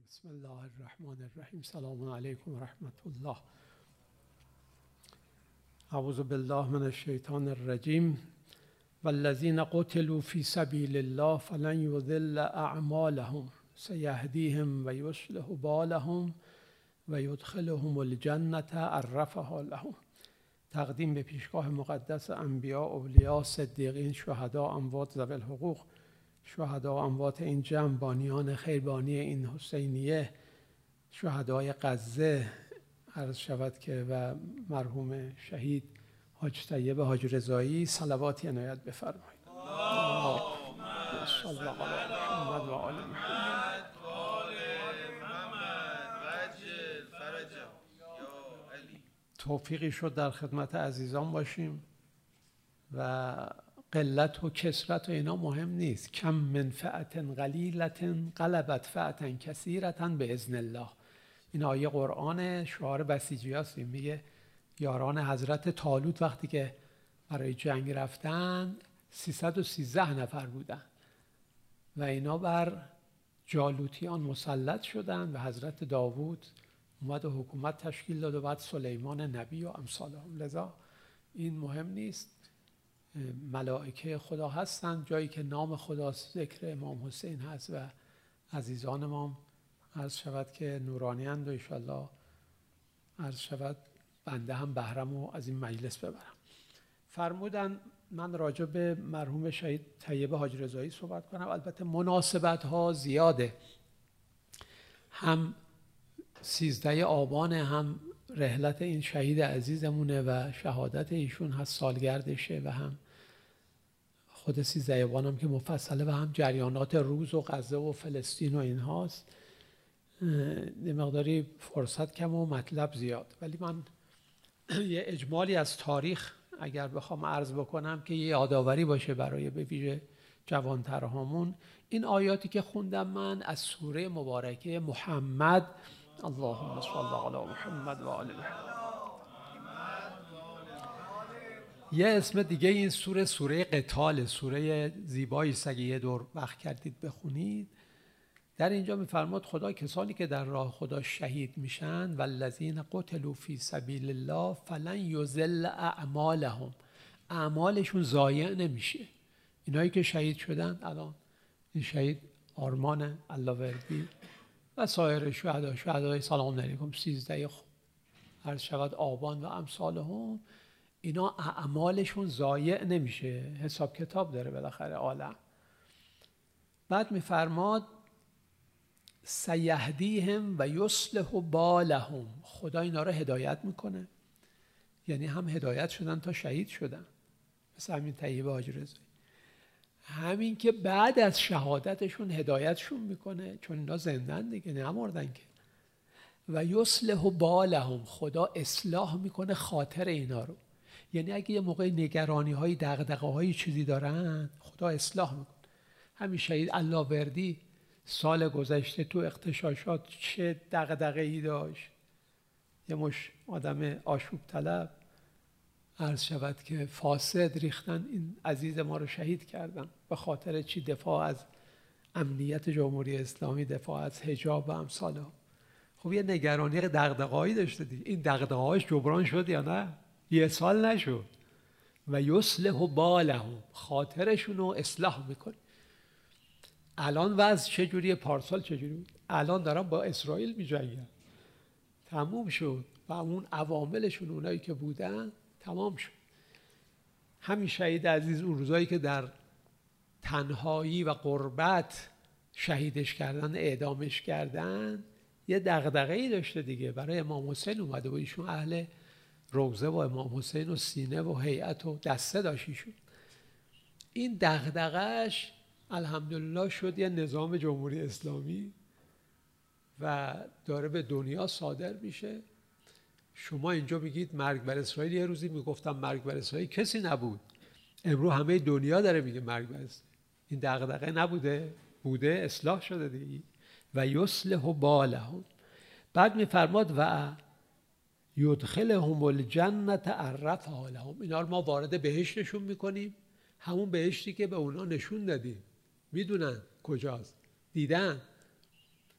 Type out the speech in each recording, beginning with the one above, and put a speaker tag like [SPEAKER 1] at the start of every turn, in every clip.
[SPEAKER 1] بسم الله الرحمن الرحیم. سلام علیکم و رحمت الله. اعوذ بالله من الشیطان الرجیم. والذین قتلوا فی سبیل الله فلن یضل اعمالهم سیهدیهم و یصلح بالهم و یدخلهم الجنة عرفها لهم. تقدیم به پیشگاه مقدس انبیا، اولیاء، صدیقین، شهدا، اموات ذوی الحقوق، شهدا اموات این جمع، بانیان خیربانی این حسینیه، شهدای غزه عرض شود که و مرحوم شهید حاج طیب حاج رضایی صلواتی عنایت بفرمایید. اللهم صل علی محمد و آل محمد. توفیقی شد در خدمت عزیزان باشیم و قلت و کثرت و اینا مهم نیست. کم من فئة قلیلة غلبت فئة کثیرة باذن الله. این آیه قرآن شعار بسیجی هست. میگه یاران حضرت طالوت وقتی که برای جنگ رفتن 313 نفر بودن و اینا بر جالوتیان مسلط شدن و حضرت داوود اومد و حکومت تشکیل داد و بعد سلیمان نبی و امثالهم. لذا این مهم نیست. ملائکه خدا هستن جایی که نام خداست، ذکر امام حسین هست و عزیزان امام عرض شود که نورانی‌اند و انشاءالله عرض شود بنده هم بهرمو از این مجلس ببرم. فرمودن من راجع به مرحوم شهید طیب حاج رضایی صحبت کنم. البته مناسبت ها زیاده، هم 13 آبان هم رحلت این شهید عزیزمونه و شهادت ایشون هست سالگردشه و هم خود 13 آبان هم که مفصله و هم جریانات روز و غزه و فلسطین و این هاست. یه مقداری فرصت کم و مطلب زیاد، ولی من یه اجمالی از تاریخ اگر بخوام عرض بکنم که یه یادآوری باشه برای به ویژه جوانترهامون، این آیاتی که خوندم من از سوره مبارکه محمد، اللهم صل علی محمد و آل محمد. یه اسم دیگه این سوره قتال، سوره زیبایی است. اگه یه دور وقت کردید بخونید، در اینجا میفرماد خدا کسانی که در راه خدا شهید میشن والذین قتلوا فی سبیل الله فلن یضل اعمالهم، اعمالشون ضایع نمیشه. اینایی که شهید شدن الان، این شهید آرمان اللهوردی و سایر شهدای سلام علیکم 13 عرض شود آبان و امثالهم، اینا اعمالشون ضایع نمیشه، حساب کتاب داره بالاخره عالم. بعد میفرماد سیهدیهم و یصلح بالهم، خدا اینا رو هدایت میکنه. یعنی هم هدایت شدن تا شهید شدن مثل همین طیب حاج رضایی، همین که بعد از شهادتشون هدایتشون میکنه چون اینا زندن دیگه، نمردن که. و یصلح بالهم، خدا اصلاح میکنه خاطر اینا رو. یعنی اگه یه موقع نگرانی های دغدغه های چیزی دارن خدا اصلاح میکنه. همین شهید اللهوردی سال گذشته تو اغتشاشات چه دغدغه‌ای داشت، یه مش آدم آشوب طلب عرض شود که فاسد ریختن این عزیز ما رو شهید کردن. به خاطر چی؟ دفاع از امنیت جمهوری اسلامی، دفاع از حجاب و امثالها. خب یه نگرانی دغدغه‌ای داشته دیگه. این دغدغه‌هاش جبران شد یا نه؟ یه سال نشد. و یصلح بالهم، خاطرشون رو اصلاح میکنه. الان وضع چجوریه؟ پارسال چجوری بود؟ الان دارن با اسرائیل میجنگن، تموم شد و اون عواملشون اونایی که بودن تمام شد. همین شهید عزیز اون روزایی که در تنهایی و غربت شهیدش کردن، اعدامش کردن، یه دغدغه‌ای داشته دیگه. برای امام حسین اومده و ایشون اهل روضه و امام حسین و سینه و هیئت و دسته داشت ایشون. این دغدغه‌اش الحمدلله شد یه نظام جمهوری اسلامی و داره به دنیا صادر میشه. شما اینجا میگید مرگ بر اسرائیل، یه روزی میگفتم مرگ بر اسرائیل کسی نبود، امروز همه دنیا داره میگه مرگ بر اسرائیل. این دغدغه نبوده؟ بوده، اصلاح شده دیگه. و یصلح بالهم. بعد میفرماد و یدخلهم الجنة عرفها لهم، اینا رو ما وارد بهشتشون میکنیم، همون بهشتی که به اونا نشون دادیم، میدونن کجاست، دیدن.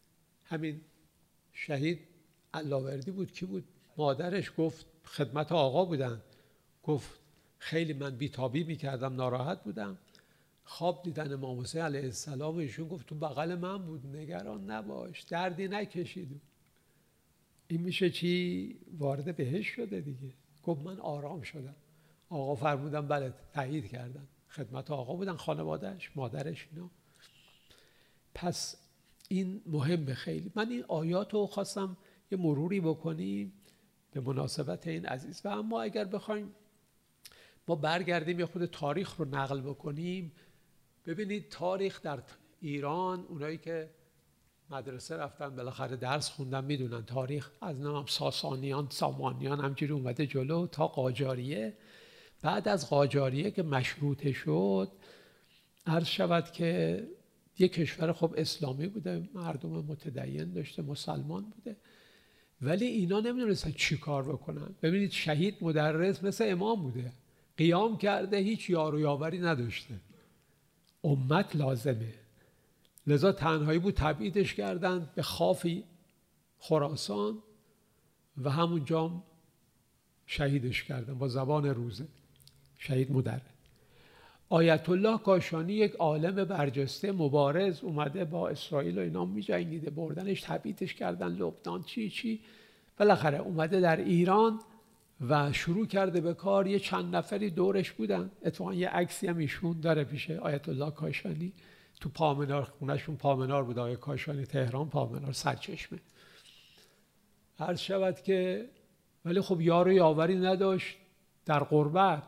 [SPEAKER 1] همین شهید علاوردی بود، کی بود؟ مادرش گفت خدمت آقا بودن، گفت خیلی من بیتابی میکردم، ناراحت بودم، خواب دیدن امام حسین علیه السلام، ایشون گفت تو بغل من بود، نگران نباش، دردی نکشید. این میشه چی؟ وارد بهشت شده دیگه. گفت من آرام شدم. آقا فرمودن بله، تایید کردن، خدمت آقا بودن، خانوادهش، مادرش، اینا. پس این مهمه خیلی. من این آیات رو خواستم یه مروری بکنیم به مناسبت این عزیز. و اما اگر بخوایم ما برگردیم یه خود تاریخ رو نقل بکنیم، ببینید تاریخ در ایران، اونایی که مدرسه رفتن بالاخره درس خوندن میدونن تاریخ از نام ساسانیان، سامانیان همجوری اومده جلو تا قاجاریه. بعد از قاجاریه که مشروطه شد، عرض شود که یک کشور خب اسلامی بوده، مردم متدین داشته، مسلمان بوده، ولی اینا نمیدونستن چی کار بکنن. ببینید شهید مدرس مثل امام بوده، قیام کرده، هیچ یار و یاوری نداشته، امت لازمه، لذا تنهایی بود، تبعیدش کردن به خافی خراسان و همونجا شهیدش کردن با زبان روزه. شهید مدرس. آیت الله کاشانی یک عالم برجسته مبارز، اومده با اسرائیل و اینا می‌جنگیده، بردنش، تبعیدش کردن لبنان، چی بالاخره اومده در ایران و شروع کرده به کار. یه چند نفری دورش بودن، اتفاقا یه عکسی هم ایشون داره پیشه آیت الله کاشانی تو پامنار، خونه‌شون پامنار بود، آقای کاشانی تهران، پامنار سرچشمه. عرض شود که ولی خب یار و یاوری نداشت در غربت.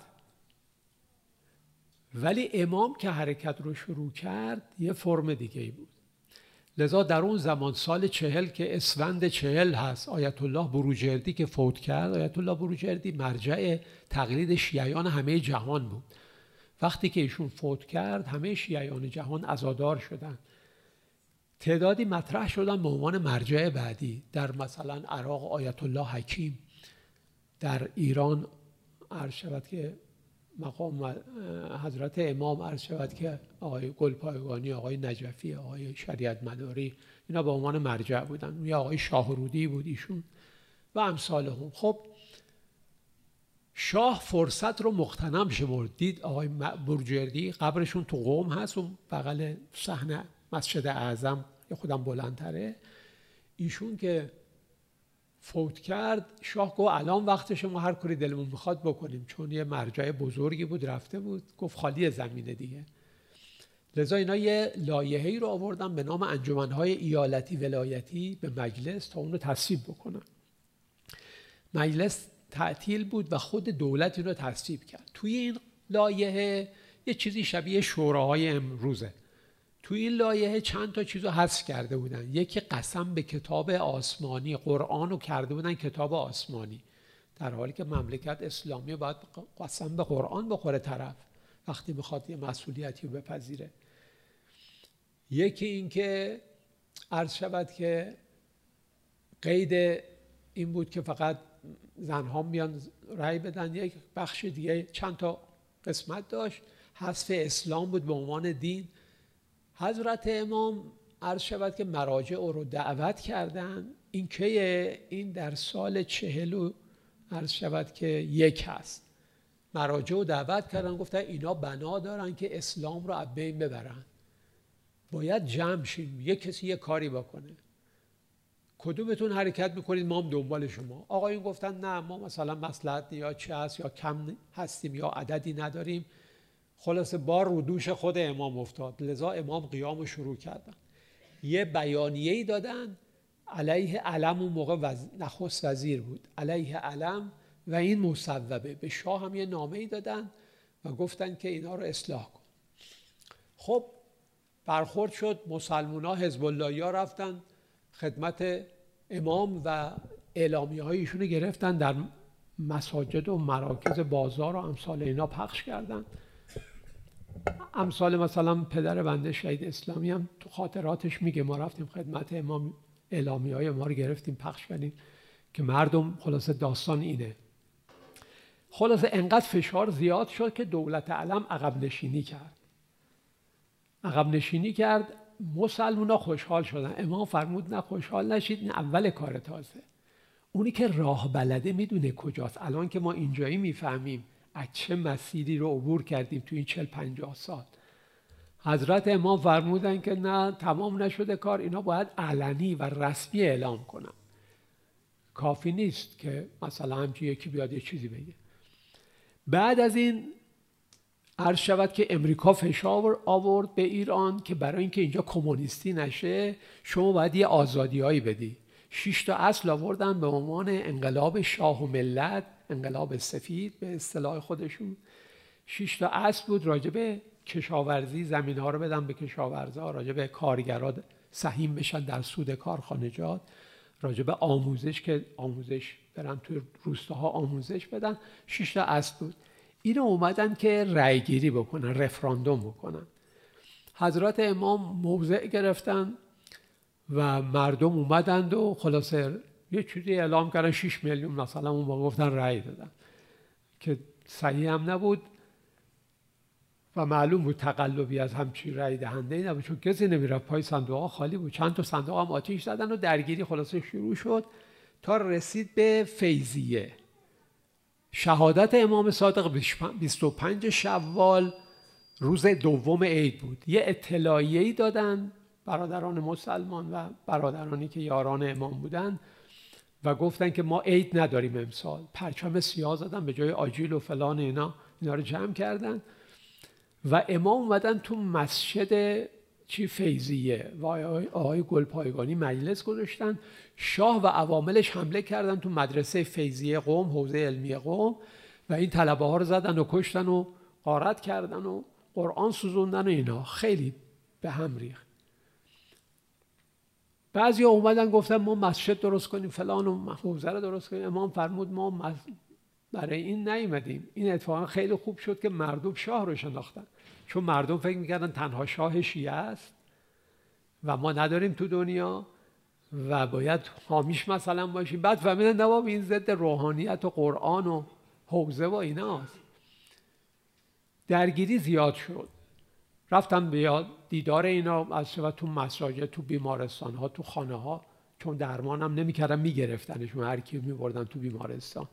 [SPEAKER 1] ولی امام که حرکت رو شروع کرد یه فرم دیگه ای بود. لذا در اون زمان سال 40 که اسفند 40 هست، آیت الله بروجردی که فوت کرد، آیت الله بروجردی مرجع تقلید شیعیان همه جهان بود. وقتی که ایشون فوت کرد همه شیعیان جهان عزادار شدن، تعدادی مطرح شدن به عنوان مرجع بعدی. در مثلا عراق آیت الله حکیم، در ایران عرض شود که مقام حضرت امام، عرض شود که آقای گلپایگانی، آقای نجفی، آقای شریعت مداری، اینا به عنوان مرجع بودن، یا آقای شاهرودی بود ایشون و امثالهم. خب شاه فرصت رو مغتنم شمرد، دید آقای بروجردی قبرشون تو قم هست، اون بغل صحن مسجد اعظم، یه خودم بلندتره، ایشون که فوت کرد، شاه گفت الان وقتش، ما هر کاری دلمون میخواد بکنیم، چون یه مرجع بزرگی بود رفته بود، گفت خالی زمینه دیگه. لذا اینا یه لایحه‌ای رو آوردن به نام انجمن‌های ایالتی ولایتی به مجلس تا اون رو تصویب بکنن. مجلس تعطیل بود و خود دولت این رو تصویب کرد. توی این لایحه یه چیزی شبیه شوراهای امروزه. توی این لایحه چند تا چیزو حذف کرده بودن. یکی قسم به کتاب آسمانی، قرآن رو کرده بودن کتاب آسمانی، در حالی که مملکت اسلامی باید قسم به قرآن بخوره طرف وقتی میخواد یه مسئولیتی رو بپذیره. یکی این که عرض شود که قید این بود که فقط زنها میان رأی بدن. یک بخش دیگه چند تا قسمت داشت، حذف اسلام بود به عنوان دین. حضرت امام عرض شود که مراجع رو دعوت کردن. این که این در سال 40 عرض شود که 1 هست، مراجع رو دعوت کردن، گفتن اینا بنا دارن که اسلام رو از بین ببرن، باید جمع شیم، یک کسی یک کاری بکنه، کدومتون حرکت میکنید ما هم دنبال شما. آقایون گفتن نه، ما مثلا مصلحت یا چه هست، یا کم هستیم یا عددی نداریم. خلاصه بار رو دوش خود امام افتاد، لذا امام قیام شروع کردن. یه بیانیه‌ای دادن علیه علم، اون موقع نخست وزیر بود، علیه علم و این مصوبه. به شاه هم یه نامه‌ای دادن و گفتن که اینا رو اصلاح کن. خب برخورد شد، مسلمونا حزب اللهیا رفتن خدمت امام و اعلامیه‌های ایشونو گرفتن، در مساجد و مراکز بازار و امثال اینا پخش کردن. امثال مثلا پدر بنده شهید اسلامی هم تو خاطراتش میگه ما رفتیم خدمت امام، اعلامیه‌های ما رو گرفتیم پخش کردیم که مردم، خلاصه داستان اینه. خلاصه انقدر فشار زیاد شد که دولت علم عقب نشینی کرد. مسلمونا خوشحال شدن. امام فرمود نه خوشحال نشید، این اول کار تازه. اونی که راه بلده میدونه کجاست. الان که ما اینجایی میفهمیم از چه مسیری رو عبور کردیم تو این 40-50 سال. حضرت امام فرمودن که نه، تمام نشده کار، اینا باید علنی و رسمی اعلام کنن. کافی نیست که مثلا همچی یکی بیاد یه چیزی بگه. بعد از این عرض شود که امریکا فشار آورد به ایران که برای اینکه اینجا کمونیستی نشه شما باید یه آزادی‌هایی بدی. 6 تا اصل آوردن به عنوان انقلاب شاه و ملت، انقلاب سفید به اصطلاح خودشون. 6 تا اصل بود راجع به کشاورزی، زمین‌ها رو بدن به کشاورزا، راجع به کارگرا سهیم بشن در سود کارخانجات، راجع به آموزش که آموزش برن تو روستاها آموزش بدن. 6 تا اصل بود. اینو اومدن که رأی گیری بکنن، رفراندوم بکنن. حضرت امام موضع گرفتن و مردم اومدند و خلاصه یه چیزی اعلام کردن 6 میلیون مثلا اون با گفتن رأی دادن که صحیح هم نبود و معلوم بود تقلبی از همچین رأی دهنده‌ای نبود، چون کسی نمیرفت، پای صندوق‌ها خالی بود. چند تا صندوق هم آتیش زدن و درگیری خلاصه شروع شد تا رسید به فیضیه. شهادت امام صادق 25 شوال روز دوم عید بود. یه اطلاعیه‌ای دادن برادران مسلمان و برادرانی که یاران امام بودن و گفتن که ما عید نداریم امسال. پرچم سیاه زدن به جای آجیل و فلان اینا رو جمع کردن و امام اومدن تو مسجد فیضیه و آقای گلپایگانی مجلس گذاشتن. شاه و عواملش حمله کردن تو مدرسه فیضیه قم، حوزه علمی قم، و این طلبه ها رو زدن و کشتن و غارت کردن و قرآن سوزوندن و اینا. خیلی به هم ریخت. بعضی ها اومدن گفتن ما مسجد درست کنیم فلان و حوزه رو درست کنیم. امام فرمود ما برای این نیومدیم. این اتفاقا خیلی خوب شد که مردم شاه رو شناختن، چون مردم فکر میکردن تنها شاه شیعه است و ما نداریم تو دنیا و باید حامیش مثلا باشیم. بعد فهمیدن نه بابا این ضد روحانیت و قرآن و حوزه و ایناست. درگیری زیاد شد. رفتن به دیدار اینا از شبه تو مساجد، تو بیمارستان ها، تو خانه ها، چون درمان هم نمیکردن میگرفتنشون، هر کی میبردن تو بیمارستان.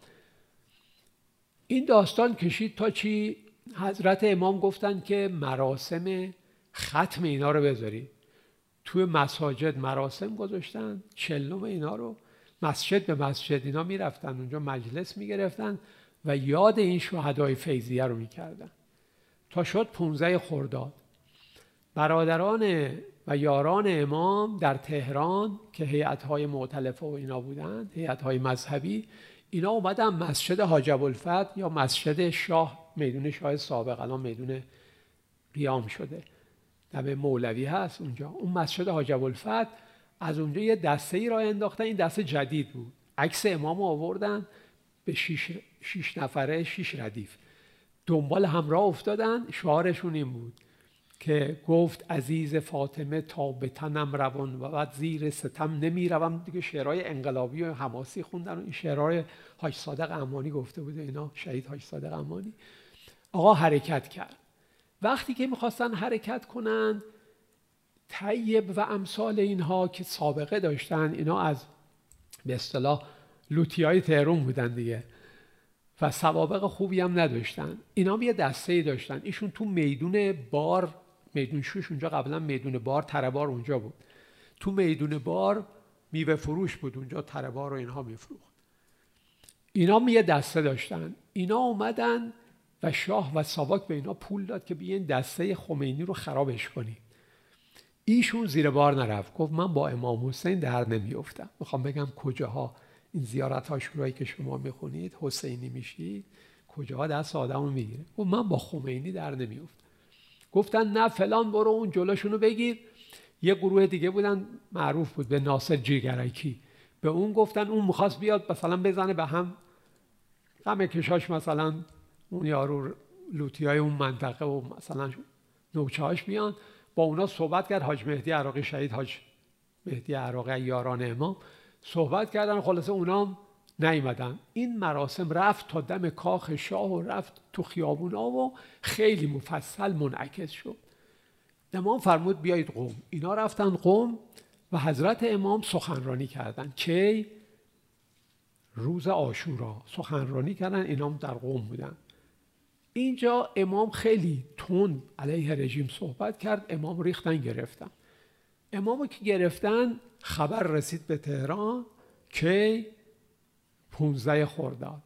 [SPEAKER 1] این داستان کشید تا چی؟ حضرت امام گفتن که مراسم ختم اینا رو بذارید. توی مساجد مراسم گذاشتن، چلم اینا رو مسجد به مسجد اینا میرفتن اونجا مجلس میگرفتن و یاد این شهدای فیضیه رو میکردن. تا شد 15 خرداد برادران و یاران امام در تهران که هیئت‌های مؤتلفه و اینا بودن، هیئت‌های مذهبی، اینا اومدن مسجد حاج ابوالفتح یا مسجد شاه، میدون شاه سابق الان میدون قیام شده، دم مولوی هست اونجا، اون مسجد حاج ابوالفتح، از اونجا یه دسته‌ای راه انداختن. این دسته جدید بود. عکس امام آوردن به 6 نفره 6 ردیف دنبال همراه افتادن. شعارشون این بود که گفت عزیز فاطمه تا به تنم روان و بعد زیر ستم نمی روم. دیگه شعرهای انقلابی و حماسی خوندن و این شعرهای حاج صادق امانی گفته بوده اینا، شهید حاج صادق امانی. آقا حرکت کرد. وقتی که میخواستن حرکت کنن، طیب و امثال اینها که سابقه داشتن، اینا از به اصطلاح لوتیای تهران بودن دیگه و سوابق خوبی هم نداشتن. اینا یه دسته‌ای داشتن. ایشون تو میدون بار، میدون شوش اونجا قبلا میدون بار تره‌بار اونجا بود، تو میدون بار میوه فروش بود اونجا، تره‌بار و اینها میفروخت. اینا یه دسته داشتن. اینا اومدن و شاه و ساواک به اینا پول داد که بیاین دسته خمینی رو خرابش کنید. ایشون زیر بار نرفت، گفت من با امام حسین در نمیافتم. میخوام بگم کجاها این زیارت عاشورایی که شما میخونید حسینی میشید، کجاها دست آدمو میگیره. گفت من با خمینی در نمیافتم. گفتن نه فلان، برو اون جلوشونو بگیر. یه گروه دیگه بودن معروف بود به ناصر جیگرکی، به اون گفتن اون میخواست بیاد مثلا بزنه به هم غم کشاش، مثلا اون یارو لوتیای اون منطقه و مثلا نوچهاش بیان. با اونا صحبت کرد حاج مهدی عراقی، شهید حاج مهدی عراقی، یاران امام صحبت کردن. خلاصه اونا نیومدن. این مراسم رفت تا دم کاخ شاه و رفت تو خیابونا و خیلی مفصل منعکس شد. امام فرمود بیایید قم. اینا رفتن قم و حضرت امام سخنرانی کردن که روز عاشورا سخنرانی کردن، اینا هم در قم بودن. اینجا امام خیلی تند علیه رژیم صحبت کرد، امام ریختن گرفتن. امامو که گرفتن خبر رسید به تهران که 15 خرداد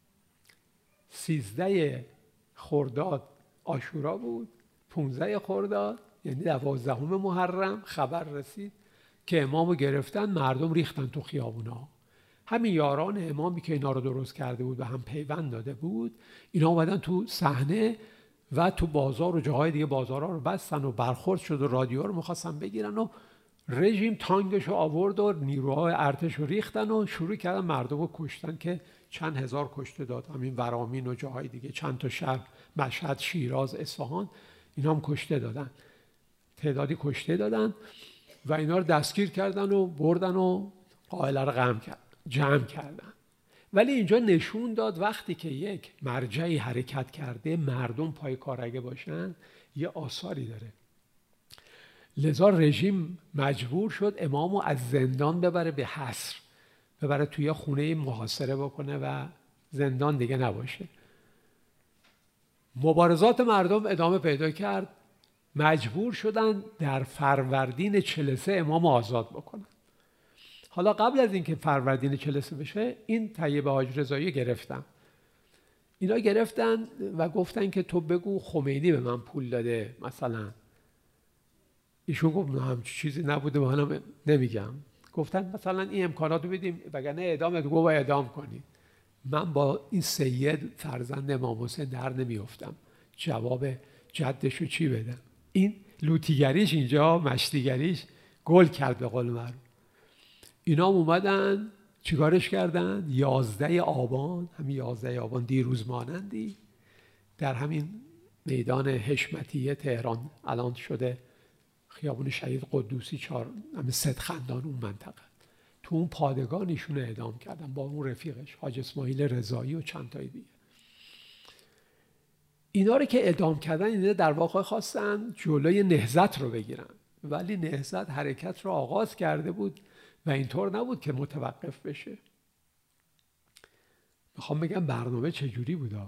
[SPEAKER 1] 13 خرداد عاشورا بود، 15 خرداد یعنی 12 محرم خبر رسید که امامو گرفتن. مردم ریختن تو خیابونا. همین یاران امامی که اینا رو درست کرده بود و هم پیوند داده بود، اینا اومدن تو صحنه و تو بازار و جاهای دیگه بازارها رو بستن و برخورد شد و رادیو رو می‌خواستن بگیرن و رژیم تانگش رو آورد و نیروهای ارتش رو ریختن و شروع کردن مردم رو کشتن که چند هزار کشته داد. همین ورامین و جاهای دیگه، چند تا شهر، مشهد، شیراز، اصفهان، اینا هم کشته دادن، تعدادی کشته دادن و اینا رو دستگیر کردن و بردن و قائله رو جمع کردن. ولی اینجا نشون داد وقتی که یک مرجعی حرکت کرده، مردم پای کار اگه باشن یه آثاری داره. لذا رژیم مجبور شد امامو از زندان ببره به حصر، ببره توی خونه محاصره بکنه و زندان دیگه نباشه. مبارزات مردم ادامه پیدا کرد، مجبور شدن در فروردین 43 امام آزاد بکنن. حالا قبل از اینکه فروردین 43 بشه، این طیبه حاج رضایی گرفتن. اینا گرفتن و گفتن که تو بگو خمینی به من پول داده مثلا. ایشون گفت نه همچین چیزی نبوده، منم نمیگم. گفتن مثلا این امکاناتو بدیم وگرنه اعدام گو و اعدام کنید. من با این سید فرزند امام حسین در نمیافتم، جواب جدشو چی بدم؟ این لوتیگریش اینجا، مشتیگریش گل کرد به قول معروف. اینا اومدن چیکارش کردن؟ 11 آبان، همین 11 آبان دیروز مانندی، در همین میدان حشمتیه تهران الان شده خیابون شهید قدوسی 4 همین صدخندان اون منطقه، تو اون پادگان ایشون اعدام کردن با اون رفیقش حاج اسماعیل رضایی و چند تای دیگه. اینا رو که اعدام کردن، اینا در واقع خواستن جلوی نهضت رو بگیرن، ولی نهضت حرکت رو آغاز کرده بود و اینطور نبود که متوقف بشه. میخوام بگم برنامه چجوری بودا.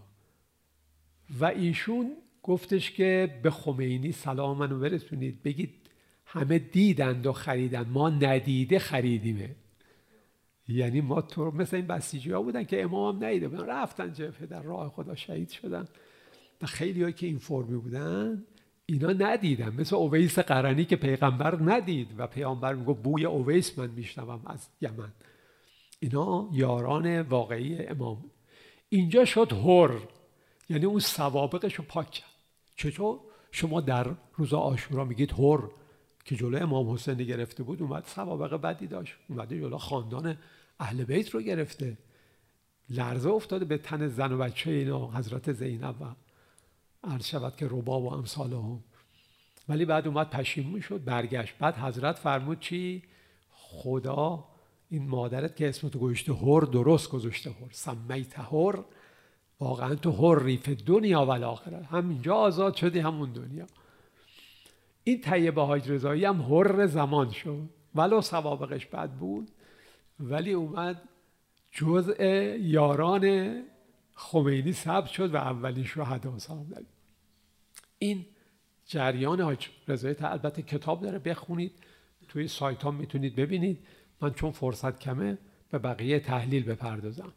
[SPEAKER 1] و ایشون گفتش که به خمینی سلام منو برسونید، بگید همه دیدند و خریدند، ما ندیده خریدیمه. یعنی ما تو مثل این بسیجی ها بودن که امام هم ندیده بودن، رفتن جبهه در راه خدا شهید شدن. و خیلی هایی که این فرمی بودن اینا ندیدن، مثل اویس قرنی که پیغمبر ندید و پیغمبر میگه بوی اویس من میشنوم از یمن. اینا یاران واقعی امام. اینجا شد حر، یعنی اون سوابقش رو پاک کرد. چطور؟ شما در روز عاشورا میگید حر که جلوی امام حسین گرفته بود، اومد سوابق بدی داشت، اومده جلوی خاندان اهل بیت رو گرفته، لرزه افتاده به تن زن و بچه اینا، حضرت زینب و عرض شود که رباب و امثالهم. ولی بعد اومد پشیمون شد، برگشت. بعد حضرت فرمود چی؟ خدا این مادرت که اسمتو گذاشته حر درست گذاشته، حر سمیت حر، واقعا تو حری فی دنیا و الاخره، هم اینجا آزاد شدی همون دنیا. این طیبه حاج رضایی هم حر زمان شد، ولو سوابقش بد بود، ولی اومد جزء یاران خمینی ثبت شد و اولین شهدا ثبت. این جریان حاج رضایی البته کتاب داره، بخونید، توی سایت ها میتونید ببینید. من چون فرصت کمه به بقیه تحلیل بپردازم.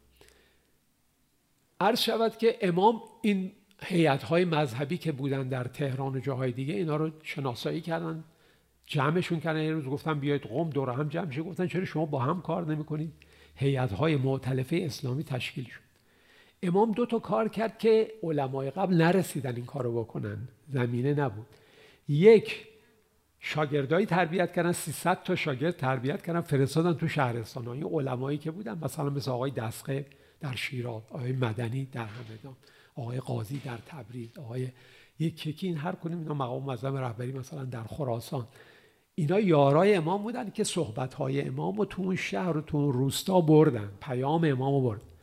[SPEAKER 1] عرض شود که امام این هیئت‌های مذهبی که بودن در تهران و جاهای دیگه، اینا رو شناسایی کردن، جمعشون کردن. یه روز گفتن بیایید قم دور هم جمع شید، گفتن چرا شما با هم کار نمی‌کنید؟ هیئت‌های مؤتلفه اسلامی تشکیل شد. امام 2 تا کار کرد که علمای قبل نرسیدن این کارو بکنن، زمینه نبود. یک، شاگردایی تربیت کردن، 300 تا شاگرد تربیت کردن، فرستادن تو شهرستان‌ها. این علمایی که بودن مثلا مثل آقای دستقیب در شیراز، آقای مدنی در همدان، آقای قاضی در تبریز، آقای یکی این هر کدوم اینا مقام معظم رهبری مثلا در خراسان، اینا یارای امام بودن که صحبت‌های امام رو تو اون شهر و تو اون روستا بردن، پیام امام رو بردن.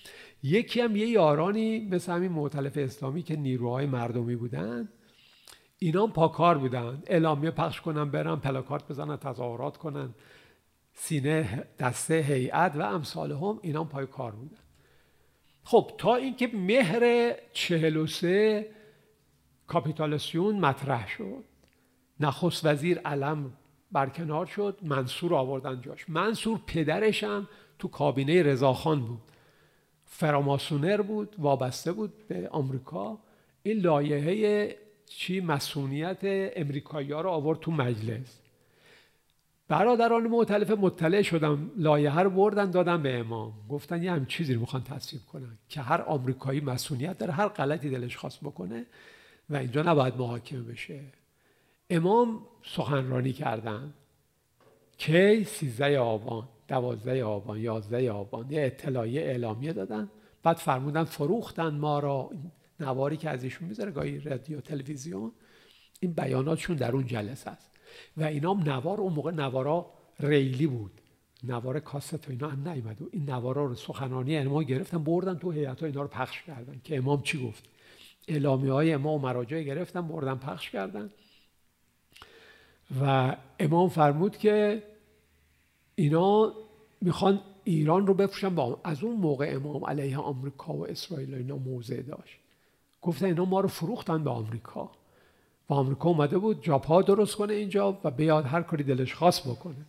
[SPEAKER 1] یکی هم یه یارانی مثل همین مؤتلف اسلامی که نیروهای مردمی بودن، اینا هم پاکار بودن، اعلامیه پخش کنن، برن پلاکارد بزنن، تظاهرات کنن، سینه دسته هیئت و امثال هم، اینا هم پای کار بودن. خب تا اینکه مهر 43 کاپیتولاسیون مطرح شد، نخست وزیر علم برکنار شد، منصور آوردن جاش. منصور پدرش هم تو کابینه رضاخان بود، فراماسونر بود، وابسته بود به آمریکا. این لایحه مصونیت امریکایی‌ها رو آورد تو مجلس. برادران مؤتلفه مطلع شدن، لایحه رو بردن دادن به امام، گفتن یه همین چیزی رو میخوان تصویب کنن که هر آمریکایی مصونیت داره، هر غلطی دلش خواست بکنه و اینجا نباید محاکمه بشه. امام سخنرانی کردن که 13 آبان، 12 آبان، 11 آبان یه اطلاعیه اعلامیه دادن، بعد فرمودن فروختن ما را. نواری که ازشون میذاره گاهی رادیو تلویزیون، این بیاناتشون در اون جلسه است. و اینا هم نوار، اون موقع نوارا ریلی بود، نوار کاست و اینا هم نیومد. این نوارا رو سخنرانی امام گرفتن بردن تو هیئت‌ها، اینا رو پخش کردن که امام چی گفت. اعلامیه‌های امام و مراجع گرفتن بردن پخش کردن و امام فرمود که اینا میخوان ایران رو بفروشن با. از اون موقع امام علیه آمریکا و اسرائیل اینا موضع داشت، گفتن اینا ما رو فروختن به آمریکا و آمریکا اومده بود جاپا درست کنه اینجا و بیاد هر کاری دلش خواست بکنه.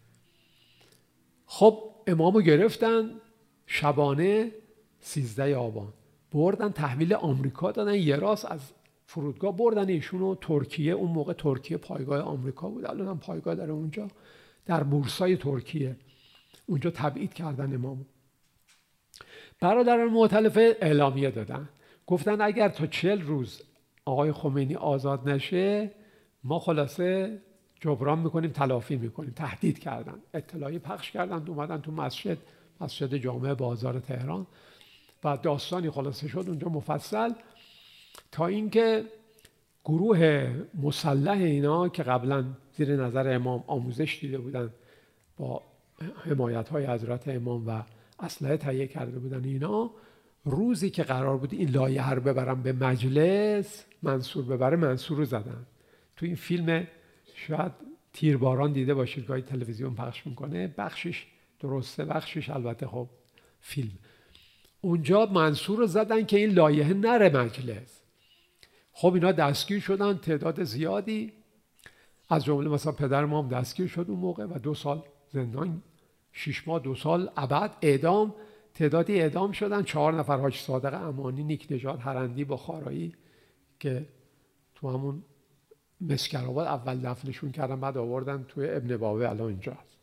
[SPEAKER 1] خب امامو گرفتن شبانه 13 آبان بردن تحویل آمریکا دادن، یه راست از فرودگاه بردن ایشونو ترکیه. اون موقع ترکیه پایگاه آمریکا بود، الان هم پایگاه داره اونجا در بورسای ترکیه، اونجا تبعید کردن امامو. برادران مؤتلفه اعلامیه دادن، گفتن اگر تا 40 روز آقای خمینی آزاد نشه ما خلاصه جبران میکنیم، تلافی میکنیم. تهدید کردن، اطلاعی پخش کردن، اومدن تو مسجد جامع بازار تهران و داستانی خلاصه شد اونجا مفصل، تا اینکه گروه مسلح اینا که قبلا زیر نظر امام آموزش دیده بودن، با حمایت‌های حضرت امام و اسلحه تهیه کرده بودن، اینا روزی که قرار بود این لایحه رو ببرن به مجلس، منصور ببره، منصور رو زدن. تو این فیلم شاید تیرباران دیده باشید، گاهی تلویزیون پخش میکنه، بخشش درسته بخشش البته خب فیلم. اونجا منصور رو زدن که این لایحه نره مجلس. خب اینا دستگیر شدن، تعداد زیادی، از جمله مثلا پدر ما هم دستگیر شد اون موقع و 2 سال زندان، 6 ماه 2 سال ابد، اعدام. تعدادی اعدام شدن، 4 نفر، حاج صادق امانی، نیک نژاد هرندی، بخارایی که تو همون مسکرآباد اول دفنشون کردن، بعد آوردن توی ابن بابه، الان اینجا هست.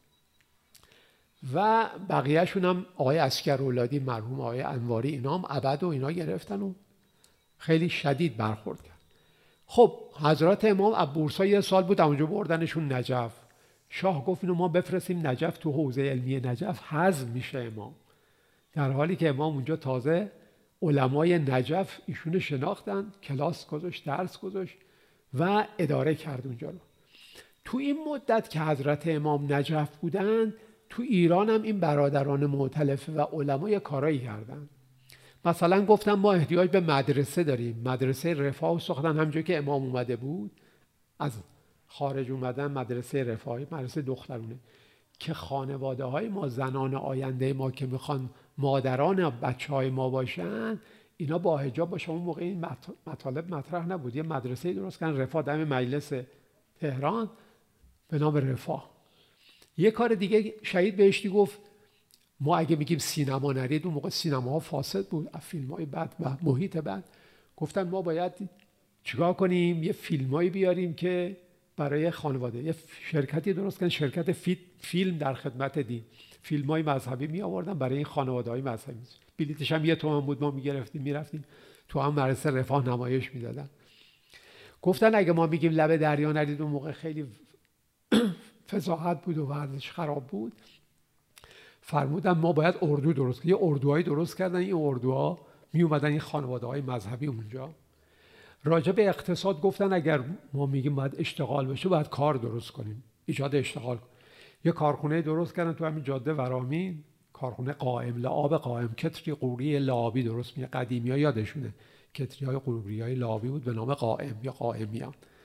[SPEAKER 1] و بقیهشون هم آقای عسکرولادی مرحوم، آقای انواری، اینا هم ابد و اینا گرفتن و خیلی شدید برخورد کرد. خب حضرت امام از بورسا 1 سال بود اونجا، بردنشون نجف. شاه گفت اینو ما بفرستیم نجف، تو حوزه علمی نجف حذف میشه امام، در حالی که امام اونجا تازه علمای نجف ایشونو شناختن، کلاس گذاشت، درس گذاشت و اداره کرد اونجا رو. تو این مدت که حضرت امام نجف بودن، تو ایران هم این برادران مؤتلفه و علما یه کارایی کردن. مثلا گفتن ما احتیاج به مدرسه داریم، مدرسه رفاه ساختن، همونجوری که امام اومده بود از خارج اومدن، مدرسه رفاهی، مدرسه دخترونه، که خانواده های ما، زنان آینده ما که میخوان مادران بچه های ما باشن، اینا با حجاب باشن. اون موقع این مطالب مطرح نبود. یه مدرسه درست کردن رفاه دم مجلس تهران به نام رفاه. یه کار دیگه شهید بهشتی گفت ما اگه میگیم سینما نرید، اون موقع سینماها فاسد بود، فیلم‌های بد و محیط بد، گفتن ما باید چیکار کنیم؟ یه فیلمایی بیاریم که برای خانواده، یه شرکتی درست کردن، شرکت فیلم در خدمت دین، فیلم‌های مذهبی می آوردن برای این خانواده‌های مذهبی. بلیتش هم 1 تومن بود، ما می‌گرفتیم می‌رفتیم تو هم مدرسه رفاه نمایش میدادن. گفتن اگه ما میگیم لب دریا نرید، اون موقع خیلی فضاحت بود و ورزش خراب بود، فرمودن ما باید اردو درست کنیم. یه اردوهایی درست کردن، این اردوها می اومدن این خانواده‌های مذهبی اونجا. راجع به اقتصاد گفتن اگر ما میگیم باید اشتغال بشه، باید کار درست کنیم، ایجاد اشتغال. یه کارخونه درست کردن تو همین جاده ورامین، کارخونه قائم، لعاب قائم، کتری قوری لعابی درست میشه. قدیمی‌ها یادشونه کتری‌های قوری‌های لعابی بود به نام قائم یا قائمیان.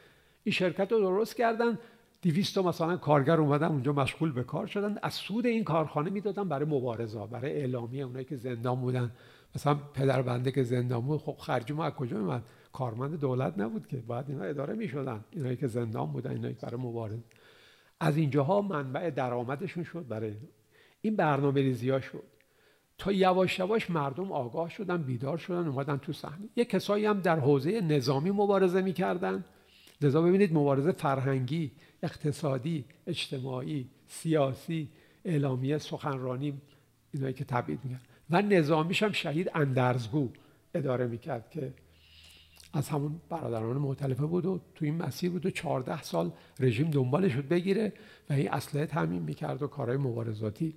[SPEAKER 1] این شرکت رو درست کردن، 200 مثلا کارگر اومدن اونجا مشغول به کار شدن، از سود این کارخانه میدادن برای مبارزا، برای اعلامیه اونایی که زندان بودن. مثلا پدر بنده که زندان بود، خب خرج ما از کجا میومد؟ کارمند دولت نبود که، باید اینا اداره میشدن، اینایی که زندان بودن، اینایی که برای مبارزه. از اینجاها منبع درآمدشون شد برای این برنامه‌ریزی‌ها شد تا یواش یواش مردم آگاه شدن، بیدار شدن، اومدن تو صحنه. یک کسایی هم در حوزه نظامی مبارزه میکردن. لذا ببینید مبارزه فرهنگی، اقتصادی، اجتماعی، سیاسی، اعلامیه، سخنرانی، اینایی که تبعید میکرد. و نظامیش هم شهید اندرزگو اداره میکرد که از همون برادران مؤتلفه بود و تو این مسیر بود و 14 سال رژیم دنبالش بود بگیره و این اسلحه تامین میکرد و کارهای مبارزاتی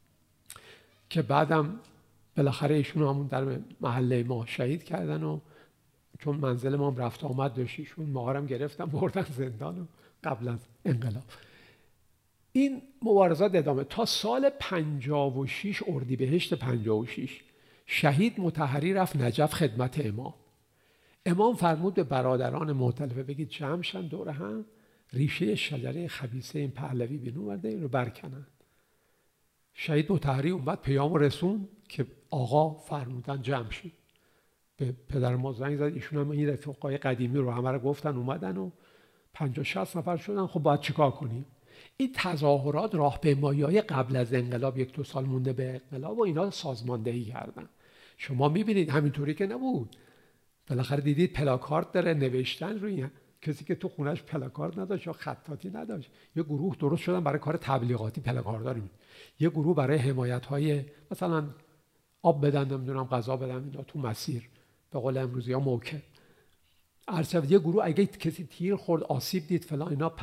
[SPEAKER 1] که بعدم بالاخره ایشون همون در محله ما شهید کردن و چون منزل ما هم رفت آمد داشت، ایشون ما هم گرفتن بردن زندان و قبل از انقلاب. این مبارزات ادامه تا سال 56 اردیبهشت 56 شهید مطهری رفت نجف خدمت امام. امام فرمود به برادران مؤتلفه بگید جمع شن دور هم، ریشه شجره خبیثه این پهلوی بیرون آورده، این رو برکنن. شهید مطهری اومد پیام رسون که آقا فرمودن جمع شد. به پدر ما زنگ زد، ایشون هم این رفقای قدیمی رو همه رو گفتن اومدن و 50-60 نفر شدن. خب باید چیکار کنیم؟ این تظاهرات راهپیمایی‌های قبل از انقلاب 1-2 سال مونده به انقلاب و اینا سازماندهی کردن. شما میبینید همینطوری که نبود. بالاخره دیدید پلاکارد داره، نوشتن روی کسی که تو خونش پلاکارد نداشت یا خطاطی نداشت، یه گروه درست شدن برای کار تبلیغاتی پلاکاردار، یه گروه برای حمایت‌های مثلا آب بدن، نمیدونم غذا بدن، اینا تو مسیر به قول امروزی ها موکل. عرض یه گروه اگه کسی تیر خورد، آسیب دید فلان، اینا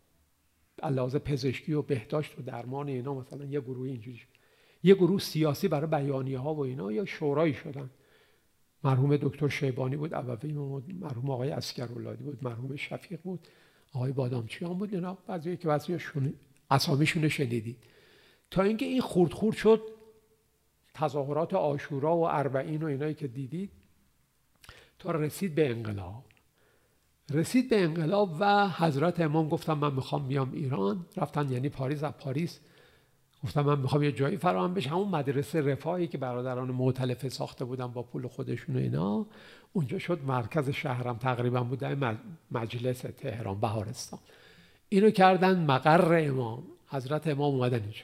[SPEAKER 1] علاوه پزشکی و بهداشت و درمان اینا، مثلا یه گروه اینجوری. یه گروه سیاسی برای بیانیه‌ها و اینا، یا شورایی شدن. مرحوم دکتر شیبانی بود، عبوی بود، مرحوم آقای عسکرولادی بود، مرحوم شفیق بود، آقای بادامچیان بود، اینا بعضی که بعضیشون اسامیشون شنیدید. تا اینکه این خورد خورد شد، تظاهرات عاشورا و اربعین و اینایی که دیدید، تا رسید به انقلاب. رسید به انقلاب و حضرت امام گفتم من میخوام بیام ایران. رفتن یعنی پاریس. از پاریس گفتم من میخوام یه جایی فراهم بشه، همون مدرسه رفاهی که برادران مؤتلفه ساخته بودن با پول خودشون و اینا، اونجا شد مرکز شهرم تقریبا بود، مجلس تهران بهارستان. اینو کردن مقر امام. حضرت امام اومدن اینجا.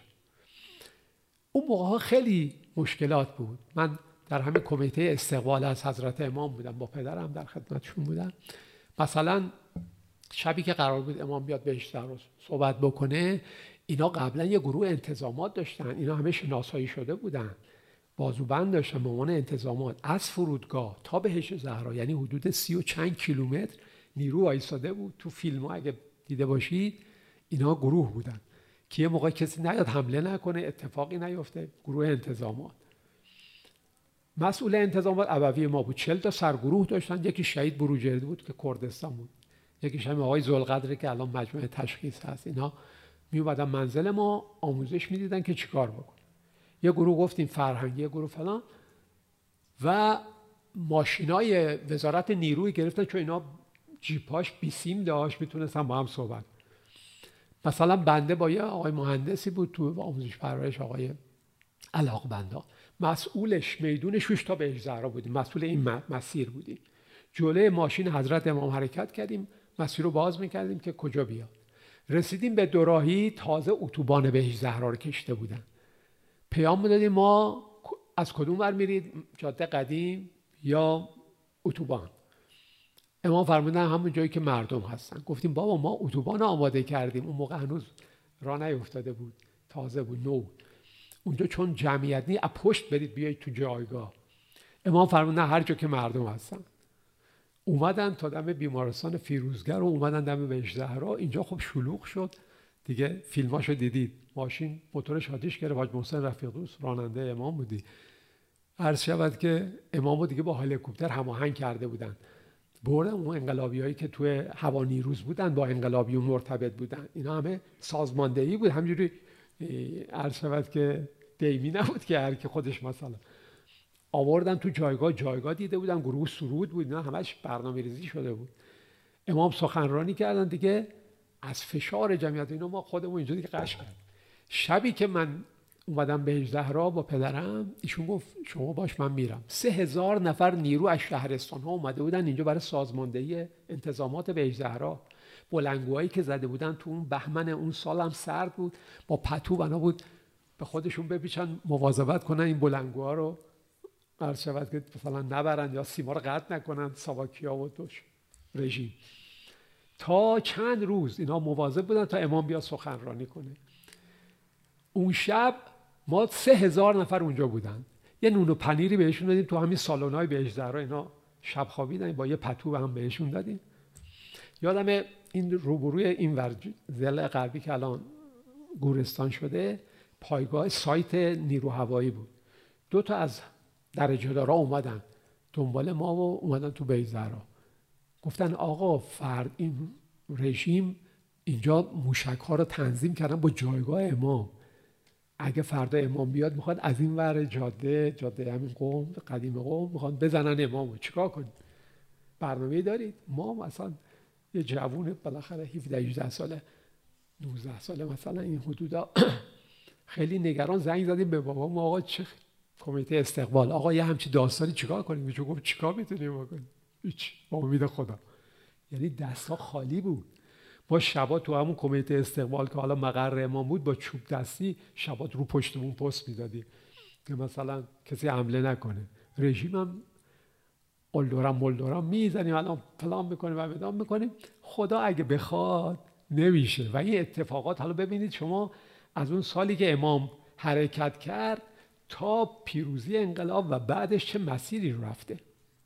[SPEAKER 1] اون موقع خیلی مشکلات بود. من در همین کمیته استقبال از حضرت امام بودم، با پدرم در خدمتشون بودم. مثلا شبی که قرار بود امام بیاد بهشت رو صحبت بکنه، اینا قبلا یه گروه انتظامات داشتن، اینا همه شناسایی شده بودن، بازوبند داشتن به عنوان انتظامات. از فرودگاه تا بهشت زهرا یعنی حدود 30 و چند کیلومتر نیرو وایساده بود. تو فیلم ها اگه دیده باشید اینا گروه بودن که یه موقع کسی نیاد حمله نکنه، اتفاقی نیفته. گروه انتظامات. مسئول انتظامات عبوی ما بود. 40 تا سرگروه داشتن. یکی شهید بروجردی بود که کردستان بود، یکیش هم آقای ذوالقدر که الان مجموعه تشخیص هست. اینا می اومدن منزل ما آموزش میدیدن که چیکار بکن. یه گروه گفتیم فرهنگی، یه گروه فلان. و ماشینای وزارت نیروی گرفتن چون اینا جیپاش بیسیم داشت، میتونستن با هم صحبت. مثلا بنده با یه آقای مهندسی بود تو آموزش پرورش، آقای علاقبندا، مسئولش میدون 6 تا بهشت زهرا بودیم، مسئول این مسیر بودیم. جلوی ماشین حضرت امام حرکت کردیم، مسیر رو باز میکردیم که کجا بیاد. رسیدیم به دوراهی، تازه اتوبان بهشت زهرا رو کشته بودن. پیام میدادیم ما از کدوم ور میرید، جاده قدیم یا اتوبان؟ امام فرمودن همون جایی که مردم هستن. گفتیم بابا ما اتوبان آماده کردیم، اون موقع هنوز راه نیفتاده بود، تازه بود، نو. اونجا چون جمعیت نی، از پشت برید بیایید تو جایگاه. امام فرمودن هر جا که مردم هستن. اومدن تا دم بیمارستان فیروزگر و اومدن دم بهشت زهرا. اینجا خب شلوغ شد دیگه، فیلماشو دیدید. ماشین موتورش آتیش گرفت، حاج محسن رفیق‌دوست راننده امام بودی. عرض شود که امامو دیگه با هلیکوپتر هماهنگ کرده بودن، بردن اون انقلابیایی که توی هوا نیروز بودن با انقلابیون مرتبط بودن. اینا همه سازماندهی بود، همجوری عرض شود که دیمی نبود که هر کی خودش مثلا. آوردن تو جایگاه دیده بودن، گروه سرود بود، اینا همش برنامه‌ریزی شده بود. امام سخنرانی کردن دیگه، از فشار جمعیت اینا ما خودمون اینجا دیگه قش کردیم. شبی که من اومدم بهشت زهرا با پدرم، ایشون گفت شما باش من میرم. 3000 نفر نیرو از شهرستان ها اومده بودن اینجا برای سازماندهی انتظامات بهشت زهرا. بلندگوهایی که زده بودن تو اون بهمن اون سال هم سرد بود، با پتو بنا بود به خودشون بپیچن مواظبت کنن این بلندگوها رو عرض شود که مثلا نبرن یا سیما رو قطع نکنن ساواکیا و دوش رژیم. تا چند روز اینا مواظب بودن تا امام بیا سخنرانی کنه. اون شب ما 3000 نفر اونجا بودن، یه نون و پنیری بهشون دادیم تو همین سالن‌های بهشت زهرا، اینا شب خوابیدن، با یه پتو هم بهشون دادیم. یادم این روبروی این ضلع غربی که الان گورستان شده پایگاه سایت نیرو هوایی بود. 2 تا از درجه دارا اومدن دنبال ما و اومدن تو بهشت زهرا، گفتن آقا فرد این رژیم اینجا موشک ها رو تنظیم کردن با جایگاه امام، اگه فردا امام بیاد میخواد از این ور جاده همین قم قدیم قم میخوان بزنن امامو، چیکار کنیم؟ برنامه‌ای دارید؟ ما مثلا یه جوون بالاخره 17 18 ساله 19 ساله مثلا این حدودا خیلی نگران زنگ زدیم به بابام، آقا چه کمیته استقبال، آقا یه همچین داستانی چیکار کنیم؟ چون گفت چیکار میتونیم بکنیم؟ هیچ، با امید خدا. یعنی دستا خالی بود. ما شبا تو همون کمیته استقبال که حالا مقر امام بود با چوب دستی شبات رو پشتمون پست میدادیم که مثلا کسی حمله نکنه. رژیم هم ملدورم میزنیم الان فلان میکنیم و ادام میکنیم. خدا اگه بخواد نمیشه. و این اتفاقات حالا ببینید شما از اون سالی که امام حرکت کرد تا پیروزی انقلاب و بعدش چه مسیری رو رفته.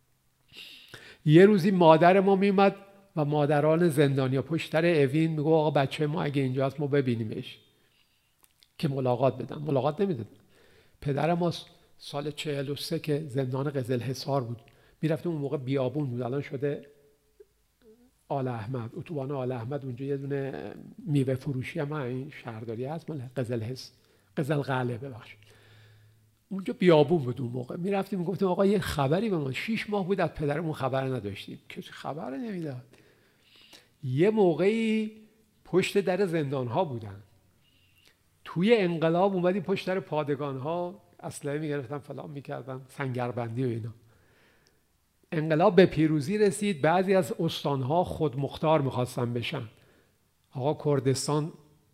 [SPEAKER 1] یه روزی مادر ما میومد و مادران زندانیا پشت در اوین میگو آقا بچه ما اگه اینجا هست ما ببینیمش که ملاقات بدن. ملاقات نمیدادن. پدر ما سال 43 که زندان قزلحصار بود میرفتیم، اون موقع بیابون بود، الان شده آل احمد، اتوبان آل احمد، اونجا یه دونه میوه فروشی هم این شهرداری هست مال قزلقلعه ببخشید، اونجا بیابون بود اون موقع. میرفتیم گفتیم آقا یه خبری به ما، 6 ماه بود از پدرمون خبر نداشتیم، کسی خبر نمیداد. یه موقعی پشت در زندان ها بودن، توی انقلاب اومدیم پشت در پادگان ها اسلحه میگرفتن فلان میکردن، سنگربندی و اینا. انقلاب به پیروزی رسید، بعضی از استانها خودمختار میخواستن بشن. آقا کردستان،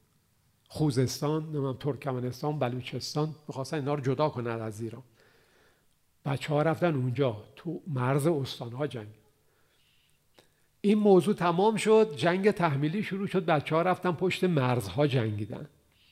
[SPEAKER 1] خوزستان، ترکمنستان، بلوچستان میخواستن اینا رو جدا کنن از ایران. بچه‌ها رفتن اونجا تو مرز استانها جنگ. این موضوع تمام شد، جنگ تحمیلی شروع شد، بچه‌ها رفتن پشت مرزها جنگیدن.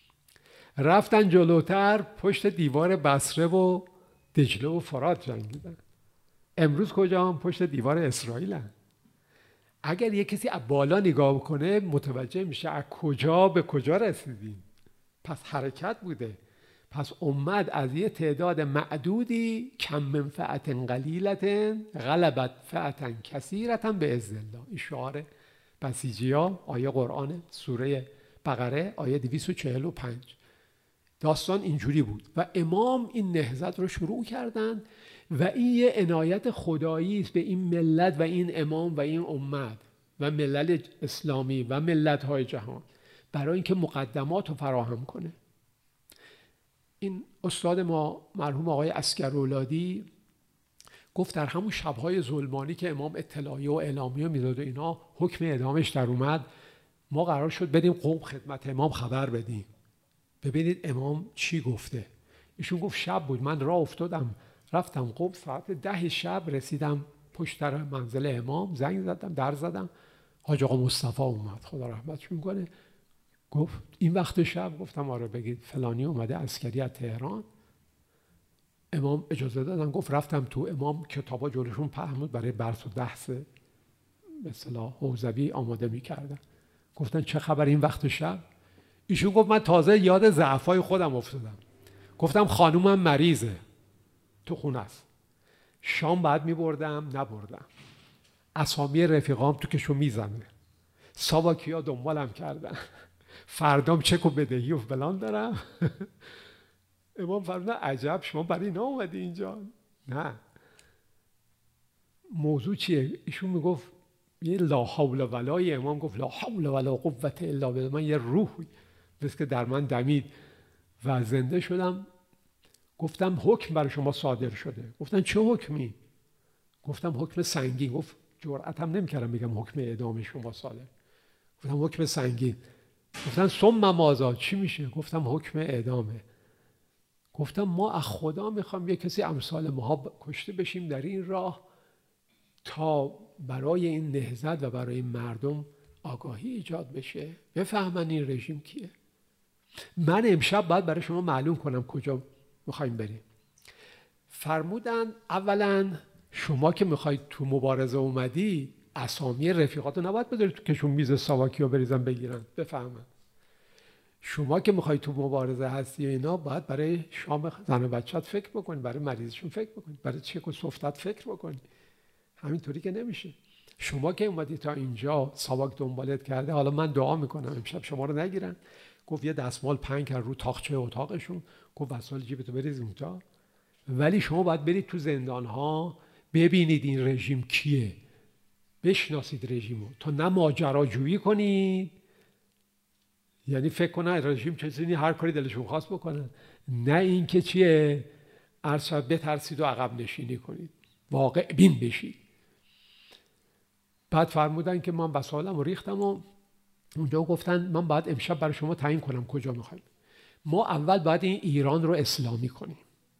[SPEAKER 1] رفتن جلوتر پشت دیوار بصره و دجله و فرات جنگیدن. امروز کجا هم؟ پشت دیوار اسرائیل هم. اگر یک کسی از بالا نگاه کنه متوجه میشه از کجا به کجا رسیدیم. پس حرکت بوده. پس امت از یه تعداد معدودی کم من فئة قلیلة غلبت فئة کثیرة بإذن الله. این شعار بسیجی‌ها، آیه قرآن سوره بقره آیه 245. داستان اینجوری بود و امام این نهضت رو شروع کردن و این یه عنایت خدایی است به این ملت و این امام و این امت و ملت اسلامی و ملت‌های جهان برای اینکه مقدمات رو فراهم کنه. این استاد ما مرحوم آقای عسکرولادی گفت در همون شب‌های ظلمانی که امام اطلاعیه و اعلامیه میداد و اینا حکم اعدامش در اومد، ما قرار شد بریم قم خدمت امام خبر بدیم ببینید امام چی گفته. ایشون گفت شب بود، من راه افتادم رفتم قم، ساعت 10 شب رسیدم پشت در منزل امام، زنگ زدم، در زدم، حاج آقا مصطفی اومد خدا رحمتشون کنه. گفت این وقت شب؟ گفتم آره، بگید فلانی اومده عسکری از تهران. امام اجازه دادن. گفت رفتم تو، امام کتابا جلوشون پهن بود برای بحث و بحث به اصطلاح حوزوی آماده می‌کردن. گفتن چه خبر این وقت شب؟ ایشون گفت من تازه یاد ضعفای خودم افتادم. گفتم خانومم مریضه تو خونه است، شام بعد می‌بردم نبردم، اسامی رفیقام تو کشو میزنه، ساواکیا دنبالم کردن، فردام چک و بدهی و فلان دارم. امام فرمودن عجب شما برای اینا اومدی اینجا؟ نه. موضوع چیه؟ ایشون میگفت یه لا حول ولای امام گفت لا حول ولا قوة الا بالله. من یه روحی مثل که در من دمید و زنده شدم. گفتم حکم برای شما صادر شده. گفتن چه حکمی؟ گفتم حکم سنگین. گفت جرأتم نمی‌کردم بگم حکم اعدام شما صادر. گفتم حکم سنگین. گفتن ثم ماذا؟ چی میشه؟ گفتم حکم اعدامه. گفتم ما از خدا میخوام یه کسی امثال ما کشته بشیم در این راه تا برای این نهضت و برای این مردم آگاهی ایجاد بشه، بفهمن این رژیم کیه. من امشب باید برای شما معلوم کنم کجا میخوایم بریم. فرمودن اولا شما که میخواید تو مبارزه اومدی، اسامی رفیقاتو نباید بذاری تو کشون میز ساواکی رو بریزن بگیرن بفهمن. شما که میخوای تو مبارزه هستی اینا، باید برای شام زن و بچت فکر بکنی، برای مریضشون فکر بکنی، برای چک و سفتت فکر بکنی. همینطوری که نمیشه. شما که اومدی تا اینجا، ساواک دنبالت کرده، حالا من دعا میکنم امشب شما رو نگیرن. گفت یه دستمال پنگ کرد رو تاقچه اتاقشون، گفت وسایل جیبتو بریز اونجا. ولی شما باید برید تو زندان ها ببینید این رژیم کیه، بشناسید رژیمو، تا نه ماجراجویی کنید، یعنی فکر کنن رژیم چیزی هر کاری دلشون خواست بکنن، نه اینکه چیه عرض بترسید و عقب نشینی کنید، واقع بین بشید. بعد فرمودن که من وسایلم رو ریختم و اونجا گفتن من باید امشب برای شما تعیین کنم کجا میخوایم. ما اول باید این ایران رو اسلامی کنیم.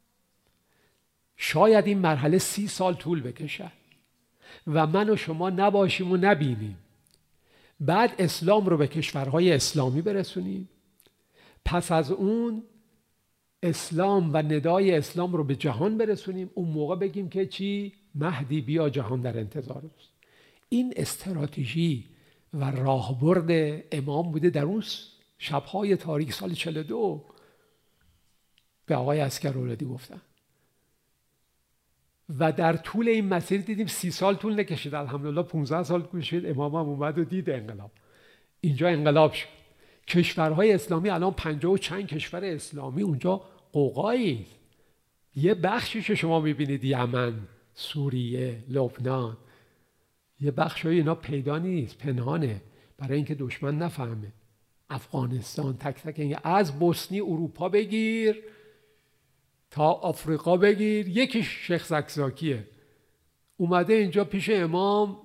[SPEAKER 1] شاید این مرحله 30 سال طول بکشه و من و شما نباشیم و نبینیم. بعد اسلام رو به کشورهای اسلامی برسونیم. پس از اون اسلام و ندای اسلام رو به جهان برسونیم. اون موقع بگیم که چی؟ مهدی بیا، جهان در انتظار است. این استراتژی و راهبرد امام بوده در اون شب‌های تاریک سال 42 به آقای عسکرولادی گفتن. و در طول این مسیر دیدیم 30 سال طول نکشید، الحمدلله 15 سال کشید، امام هم اومد و دید انقلاب. اینجا انقلاب شد. کشورهای اسلامی الان 50 و چند کشور اسلامی اونجا قوقایی. یه بخشیش شما میبینید یمن، سوریه، لبنان، یه بخشای اینا پیدا نیست، پنهانه برای اینکه دشمن نفهمه. افغانستان، تک تک این از بوسنی اروپا بگیر تا آفریقا بگیر، یکی شیخ زکزاکیه اومده اینجا پیش امام،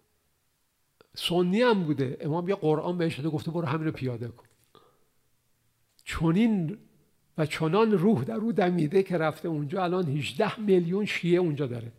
[SPEAKER 1] سنی هم بوده، امام یه قرآن بهش داده گفته برو همین رو پیاده کن. چنین و چنان روح در او دمیده که رفته اونجا، الان 18 میلیون شیعه اونجا داره.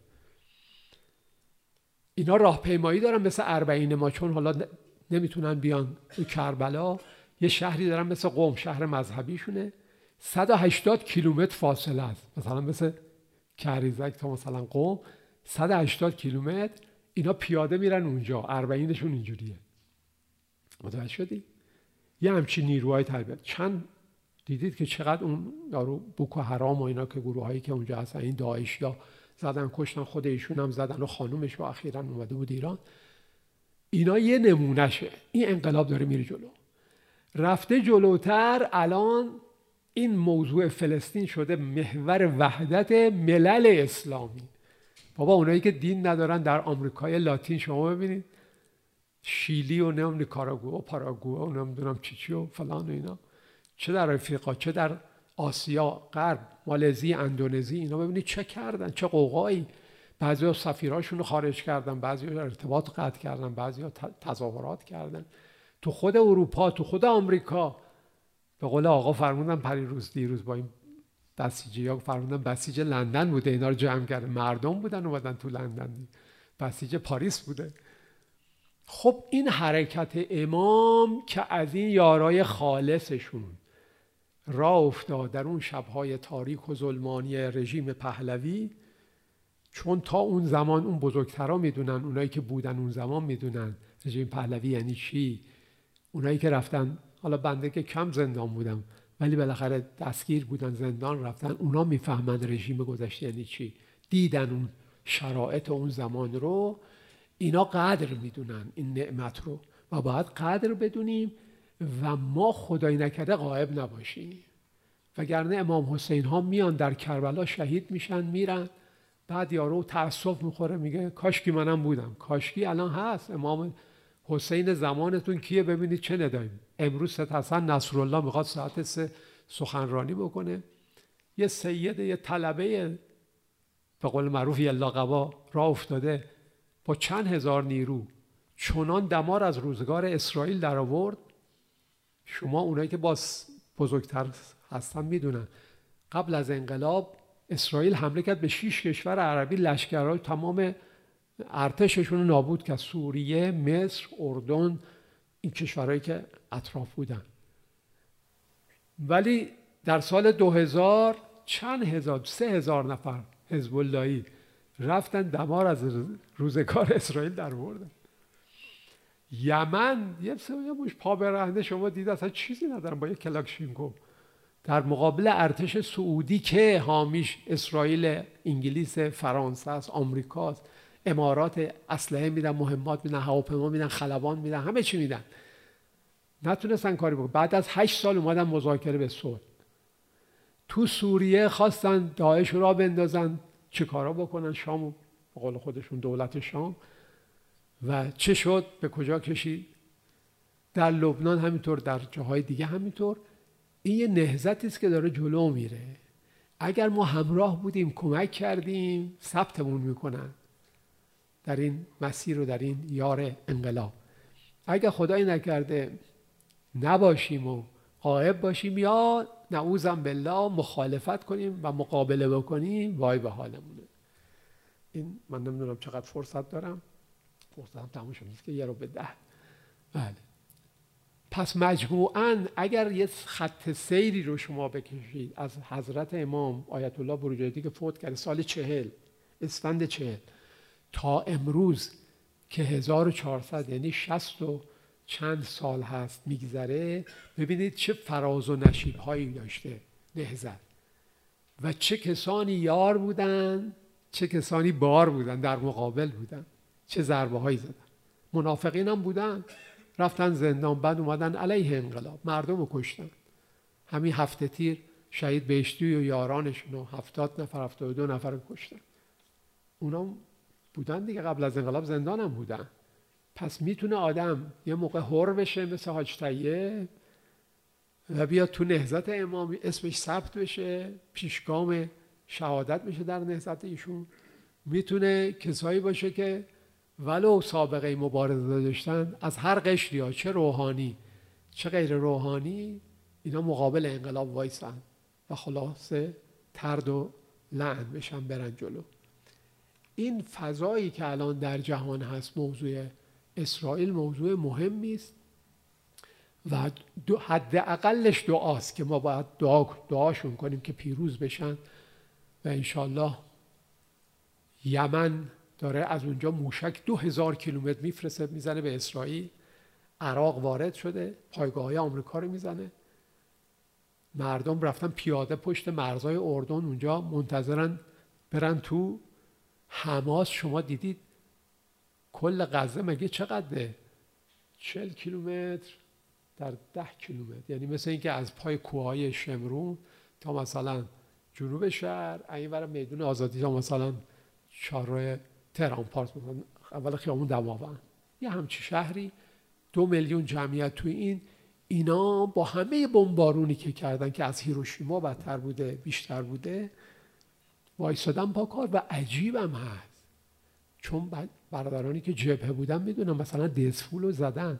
[SPEAKER 1] اینا راهپیمایی دارن مثل اربعین ما، چون حالا نمیتونن بیان تو کربلا، یه شهری دارن مثل قم، شهر مذهبیشونه، 180 کیلومتر فاصله است، مثلا مثل کریزک تا مثلا قم 180 کیلومتر. اینا پیاده میرن اونجا، اربعینشون اینجوریه. متوجه شدی؟ یه همچین نیروهای تربیت. چند دیدید که چقدر اون یارو بوکو حرام و اینا که گروهایی که اونجا هستن، این داعشیا زدن کشتن، خود ایشون هم زدن و خانومش و اخیراً اومده بود ایران. اینا یه نمونهشه. این انقلاب داره میره جلو، رفته جلوتر. الان این موضوع فلسطین شده محور وحدت ملل اسلامی. بابا اونایی که دین ندارن در آمریکای لاتین شما ببینید، شیلی و نیکاراگوئه و پاراگوئه و نمیدونم چی و فلان و اینا، چه در افریقا چه در آسیا غرب، مالزی، اندونزی، اینا ببینید چه کردن، چه قوقایی. بعضیا سفیراشون رو خارج کردن، بعضیا ارتباط قطع کردن، بعضیا تظاهرات کردن. تو خود اروپا، تو خود آمریکا، به قول آقا فرمودن دیروز با این بسیجی‌ها فرمودن بسیج لندن بوده، اینا رو جمع کرده، مردم بودن اومدن تو لندن، بسیج پاریس بوده. خب این حرکت امام که از این یارای خالصشون راه افتاد در اون شب‌های تاریک و ظلمانی رژیم پهلوی، چون تا اون زمان اون بزرگترا میدونن، اونایی که بودن اون زمان میدونن رژیم پهلوی یعنی چی. اونایی که رفتن، حالا بنده که کم زندان بودم ولی بالاخره دستگیر بودن، زندان رفتن، اونا میفهمن رژیم گذشته یعنی چی، دیدن اون شرایط اون زمان رو. اینا قدر میدونن این نعمت رو و باید قدر بدونیم و ما خدای نکرده غایب نباشیم. وگرنه امام حسین ها میان در کربلا شهید میشن، میرن بعد یارو تأسف میخوره میگه کاشکی منم بودم. کاشکی الان هست. امام حسین زمانتون کیه ببینید چه نداییم. امروز سید حسن نصرالله میخواد ساعت 3 سخنرانی بکنه. یه سید یه طلبه به قول معروف یلا قبا راه افتاده با چند هزار نیرو چنان دمار از روزگار اسرائیل در آورد. شما اونایی که باز بزرگتر هستن میدونن قبل از انقلاب اسرائیل حمله کرد به 6 کشور عربی، لشکرهای تمام ارتششون رو نابود کرد. سوریه، مصر، اردن، این کشورهایی که اطراف بودن. ولی در سال 2000 چند هزار 3000 نفر حزب اللهی رفتن دمار از روزگار اسرائیل در آوردن. یمن یه مش پا برهنه شما دید اصلا چیزی ندارن با یه کلاکشینکوف در مقابل ارتش سعودی که حامیش اسرائیل، انگلیس، فرانسه است، آمریکاست، امارات اسلحه میدن، مهمات میدن، هواپیما میدن، خلبان میدن، همه چی میدن. نتونستن کاری بکنن. بعد از 8 سال اومدن مذاکره به صلح. تو سوریه خواستن داعش را بندازن، چه کارا بکنن، شام به قول خودشون دولت شام، و چه شد، به کجا کشید. در لبنان همینطور، در جاهای دیگه همینطور. این یه نهضتی است که داره جلو میره. اگر ما همراه بودیم، کمک کردیم، ثبتمون میکنن در این مسیر و در این یار انقلاب. اگر خدایی نکرده نباشیم و غائب باشیم یا نعوذ بالله مخالفت کنیم و مقابله بکنیم، وای به حالمونه. این من نمیدونم چقدر فرصت دارم. فرصتم تموم شد که 9:50. بله. پس مجموعاً اگر یه خط سیری رو شما بکشید از حضرت امام آیت الله بروجردی که فوت کرده سال 40 اسفند 40 تا امروز که 1400 یعنی 60 و چند سال هست میگذره، ببینید چه فراز و نشیب هایی داشته نهضت و چه کسانی یار بودن، چه کسانی بار بودن، در مقابل بودن، چه ضربه هایی زدن. منافقین هم بودن، رفتن زندان، بعد اومدن علیه انقلاب، مردم رو کشتن. همین هفته تیر شهید بهشتی و یارانشون 70 نفر 72 نفر رو کشتن. اونا بودن دیگه، قبل از انقلاب زندان هم بودن. پس میتونه آدم یه موقع حر بشه مثل حاج طیب و بیاد تو نهضت امامی، اسمش ثبت بشه، پیشگام شهادت بشه در نهضت ایشون. میتونه کسایی باشه که ولو سابقه مبارزه داشتن از هر قشری ها، چه روحانی چه غیر روحانی، اینا مقابل انقلاب وایسن و خلاصه طرد و لعن بشن، برن جلو. این فضایی که الان در جهان هست، موضوع اسرائیل موضوع مهمی است و حداقلش دعاست که ما باید دعاشون کنیم که پیروز بشن و انشالله. یمن داره از اونجا موشک 2000 کیلومتر میفرسته میزنه به اسرائیل. عراق وارد شده، پایگاه‌های آمریکا رو میزنه. مردم رفتن پیاده پشت مرزهای اردن اونجا منتظرن برن تو. حماس شما دیدید کل غزه مگه چقدره؟ 40 کیلومتر در 10 کیلومتر، یعنی مثل اینکه از پای کوههای شمرون تا مثلا جنوب شهر، اینور میدون آزادی تا مثلا چهارراه تهران پارس، مثلا اول خیابون دماوند، یه همچی شهری، 2 میلیون جمعیت توی اینا با همه بمبارونی که کردن که از هیروشیما بدتر بوده، بیشتر بوده، وایسادن با کار. و عجیبم هست چون برادرانی که جبهه بودن میدونن، مثلا دزفول رو زدن،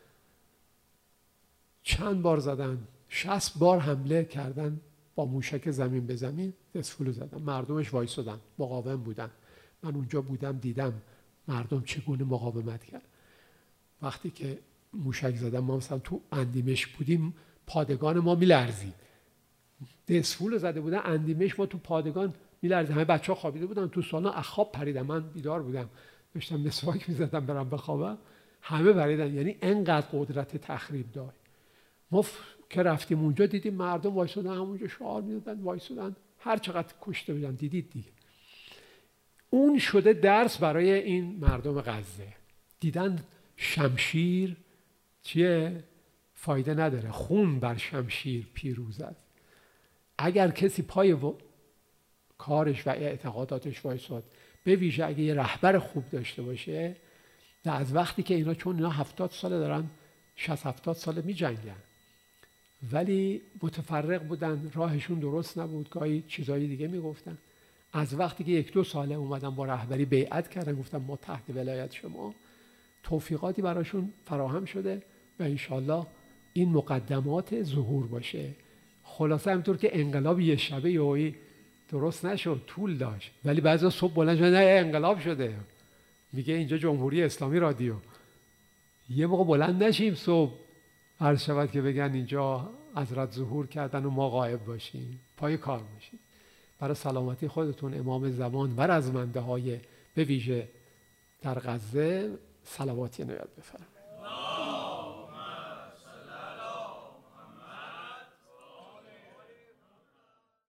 [SPEAKER 1] چند بار زدن، 60 بار حمله کردن با موشک زمین به زمین، دزفول رو زدن، مردمش وایسادن، مقاوم بودن. من اونجا بودم، دیدم مردم چگونه مقاومت کرد. وقتی که موشک زدن، ما مثلا تو اندیمش بودیم، پادگان ما میلرزید. دزفول زده بودن اندیمش، ما تو پادگان میلرزید. همه بچه‌ها خوابیده بودن تو سالن، اخواب پریدن، من بیدار بودم داشتم مسواک میزدم برام بخوابم، همه پریدن. یعنی انقدر قدرت تخریب داشت. ما که رفتیم اونجا دیدیم مردم وایسادن، همونجا شعار میدادن، وایسادن، هر چقدر کشته بودن دیدید دیگه. اون شده درس برای این مردم غزه. دیدن شمشیر چیه؟ فایده نداره، خون بر شمشیر پیروز است. اگر کسی پای کارش و اعتقاداتش وایساد. به ویژه اگه یه رهبر خوب داشته باشه و از وقتی که اینا، چون اینا 70 ساله دارن 60-70 ساله می جنگن، ولی متفرق بودن، راهشون درست نبود، گاهی چیزایی دیگه میگفتن. از وقتی که 1-2 ساله اومدن با رهبری بیعت کردن، گفتن ما تحت ولایت شما، توفیقاتی براشون فراهم شده و انشالله این مقدمات ظهور باشه. خلاصه همینطور که انقلاب یه شبه یهویی درست نشد، طول داشت، ولی بعضی صبح بلند شدن نه انقلاب شده، میگه اینجا جمهوری اسلامی رادیو. یه موقع بلند نشیم صبح عرض شود که بگن اینجا حضرت ظهور کردن و ما غایب باشیم، پای کار باشیم. برای سلامتی خودتون امام زمان و رزمنده های به ویژه در غزه صلواتی عنایت بفرمایید.